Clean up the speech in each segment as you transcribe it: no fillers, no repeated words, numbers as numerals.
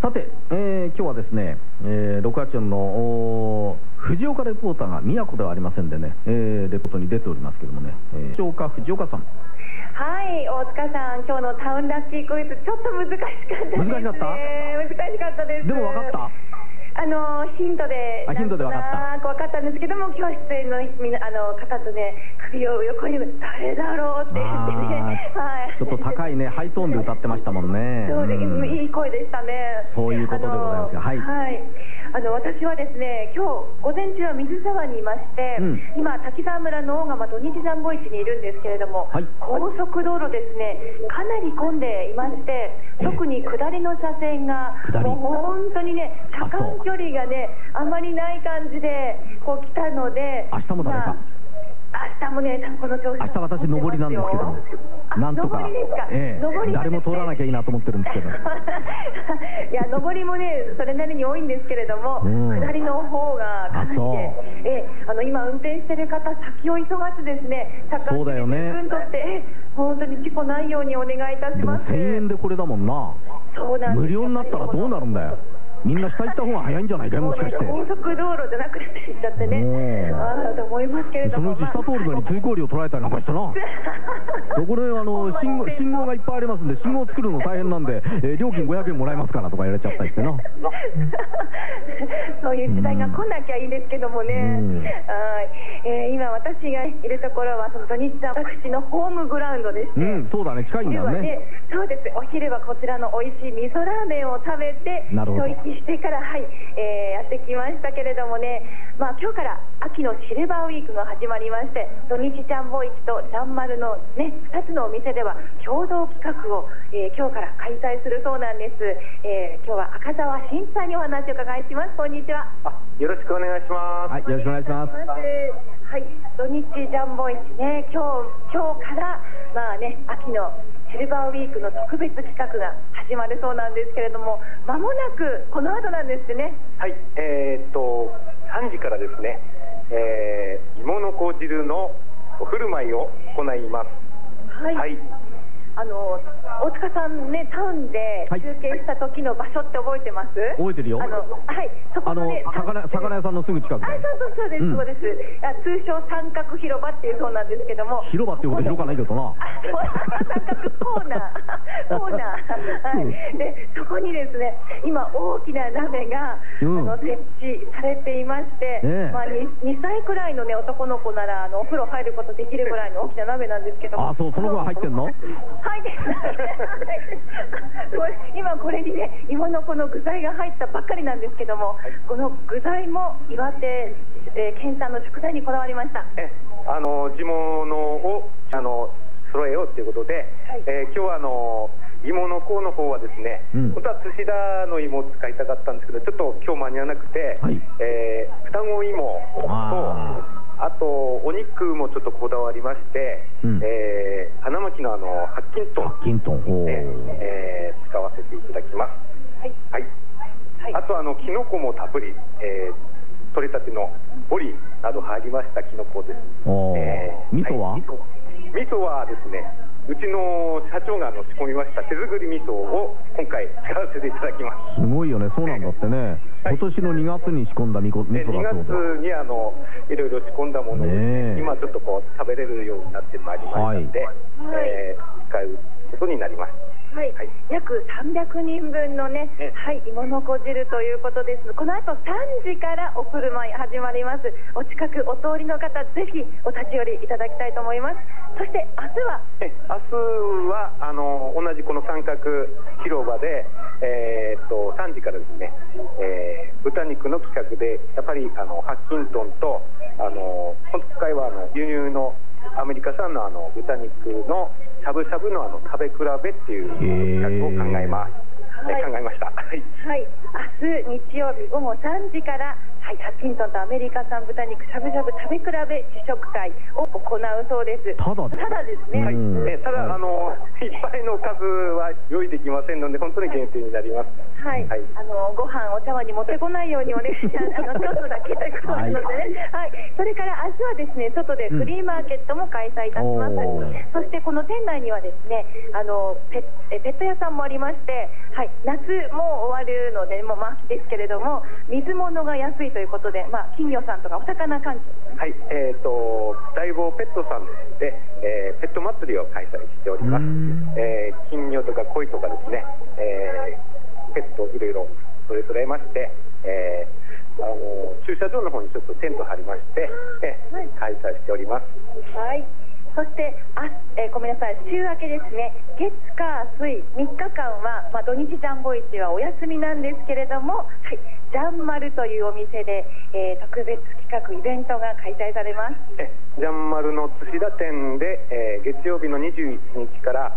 さて、今日はですね、6月の藤岡レポーターが宮古ではありませんでね、レポートに出ておりますけどもね、藤岡さん。 はい、大塚さん、今日のタウンラッキークイズ、ちょっと難しかったですね。 難しかったです。 でも分かった。 ヒントで分かったんですけども、今日出演の方とね、首を横に誰だろうって言ってね、はい、 ちょっと高いね、ハイトーンで歌ってましたもんね。 そうで、いい声でしたね。 そういうことでございますが、はい。 私はですね、今日午前中は水沢にいまして、今滝沢村の大釜土日ジャンボ市にいるんですけれども、高速道路ですね、かなり混んでいまして、特に下りの車線がもう本当にね、車間距離がね、あまりない感じでこう来たので、 明日も誰か、 明日もね、この調子、 明日私上りなんですけども、なんとか誰も通らなきゃいいなと思ってるんですけどいや、上りもね、それなりに多いんですけれども、下りの方がかなりで、今運転してる方、先を急がずですね、 そうだよね、 自分とって本当に事故ないようにお願いいたします。 でも1000円でこれだもんな。 そうなんです。 無料になったらどうなるんだよ。みんな下行った方が早いんじゃないか、もしかして。 高速道路じゃなくなっていっちゃってね、と思いますけれども、 そのうち下通るのに追行料取られたりなんかしてな。これ信号がいっぱいありますんで、信号作るの大変なんで、料金500円もらえますからとか言われちゃったりしてな。 そういう時代が来なきゃいいですけどもね。今私がいるところはその土日さん、私のホームグラウンドでして、 そうだね、近いんだよね。 そうです。お昼はこちらの美味しい味噌ラーメンを食べて、一息してから、やってきましたけれどもね、今日から秋のシルバーウィークが始まりまして、土日ジャンボ市とジャンマルのね、2つのお店では共同企画を、今日から開催するそうなんです。今日は赤澤真一さんにお話を伺いします。こんにちは。 よろしくお願いします。 はい、よろしくお願いします。 はい、土日ジャンボ市ね、今日から秋のシルバーウィークの特別企画が始まるそうなんですけれども、間もなくこの後なんですね。 はい、3時からですね、芋の子汁のお振る舞いを行います。はい。 大塚さんね、タウンで中継した時の場所って覚えてます？ 覚えてるよ。 そこのね、 魚屋さんのすぐ近くで。 そうです、そうです。通称三角広場っていうそうなんですけども。 広場っていうこと広かないけどな。 三角コーナー。で、そこにですね、今大きな鍋が設置されていまして、2歳くらいのね男の子ならお風呂入ることできるぐらいの大きな鍋なんですけども。 そう、その子が入ってんの？ はいです今これにね、芋のこの具材が入ったばっかりなんですけども、この具材も岩手県産の食材にこだわりました。 地物を揃えようということで、今日は芋の子の方はですね、本当は土田の芋を使いたかったんですけど、ちょっと今日間に合わなくて、双子芋と、あとお肉もちょっとこだわりまして、花巻の白金豚を使わせていただきます。あときのこもたっぷり、取れたてのボリなど入りましたきのこです。 味噌は？ 味噌はですね、うちの社長が仕込みました手作り味噌を今回使わせていただきます。 すごいよね。そうなんだってね。今年の2月に仕込んだ味噌だそうで。 2月にいろいろ仕込んだものを今ちょっと食べれるようになってまいりましたので、使うことになります。 約300人分のね、芋の子汁ということです。この後3時からお振る舞い始まります。お近くお通りの方、ぜひお立ち寄りいただきたいと思います。そして明日は同じこの三角広場で、3時からですね、豚肉の企画でやっぱり白金豚と今回は輸入のアメリカ産の豚肉のしゃぶしゃぶの食べ比べっていう企画を考えました。明日日曜日午後3時からはい、ハッチントンとアメリカ産豚肉しゃぶしゃぶ食べ比べ試食会を行うそうです。 ただですね。 はい、ただいっぱいの数は用意できませんので本当に限定になります。 はい、ご飯お茶碗に持ってこないようにお願いします。ちょっとだけということなのでね。はい、それから明日はですね、外でフリーマーケットも開催いたします。そしてこの店内にはですね、ペット屋さんもありまして、はい、夏も終わるのでもう秋ですけれども、水物が安いということで、金魚さんとかお魚関係、はい、 大坊ペットさんで、ペット祭りを開催しております。金魚とか鯉とかですね、ペットいろいろそれぞれまして、駐車場の方にちょっとテント張りまして、開催しております。 はい、そしてごめんなさい、週明けですね、月火水3日間は、土日ジャンボ市はお休みなんですけれども、はい、ジャンマルというお店で、特別企画イベントが開催されます。 ジャンマルの櫛田店で、月曜日の21日から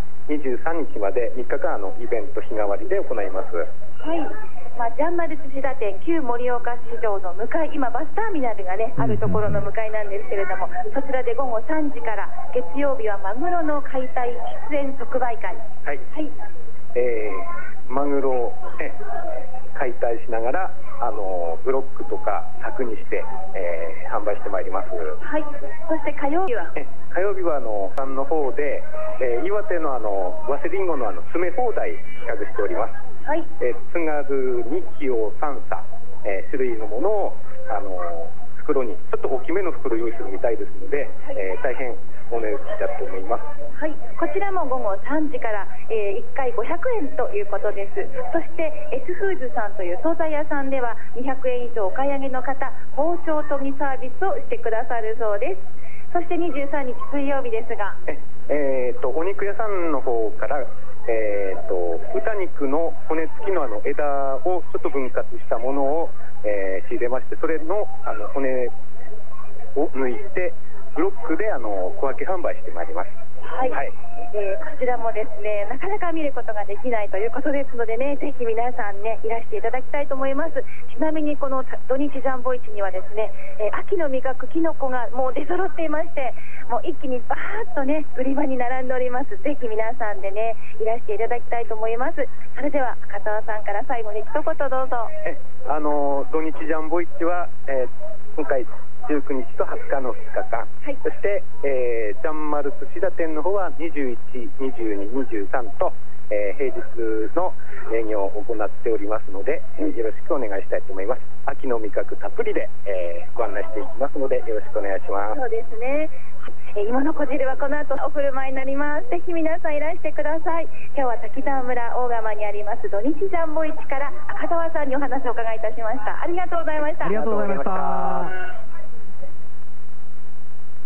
23日まで3日間のイベント日替わりで行います。 はい、ジャンマル櫛田店旧盛岡市場の向かい、今バスターミナルがねあるところの向かいなんですけれども、そちらで午後3時から月曜日はマグロの解体出演即売会、 はい、はい、マグロを、解体しながらブロックとか柵にして、販売してまいります。 はい、そして火曜日はさんの方で、岩手の早生りんごの詰め放題企画しております。はい、津軽に清3差、種類のものを袋にちょっと大きめの袋を用意するみたいですので、大変お値打ちだと思います。 はい、こちらも午後3時から、1回500円ということです。そして S フーズさんという惣菜屋さんでは200円以上お買い上げの方、包丁研ぎサービスをしてくださるそうです。そして23日水曜日ですが、 お肉屋さんの方から豚肉の骨付きの枝をちょっと分割したものを、仕入れまして、それの骨を抜いてブロックで小分け販売してまいります。 はい、はい、こちらもですねなかなか見ることができないということですのでね、ぜひ皆さんねいらしていただきたいと思います。ちなみにこの土日ジャンボ市にはですね、秋の味覚キノコがもう出揃っていまして、もう一気にバーッとね売り場に並んでおります。ぜひ皆さんでねいらしていただきたいと思います。それでは赤澤さんから最後に一言どうぞ。 土日ジャンボ市は、今回19日と20日の2日間、はい、そして、ジャンマル櫛田店の方は21、22、23と、平日の営業を行っておりますので、よろしくお願いしたいと思います。秋の味覚たっぷりで、ご案内していきますのでよろしくお願いします。 そうですね。芋のこ汁はこの後お振る舞いになります。ぜひ皆さんいらしてください。今日は滝沢村大釜にあります土日ジャンボ市から赤澤さんにお話を伺いいたしました。ありがとうございました。 ありがとうございました。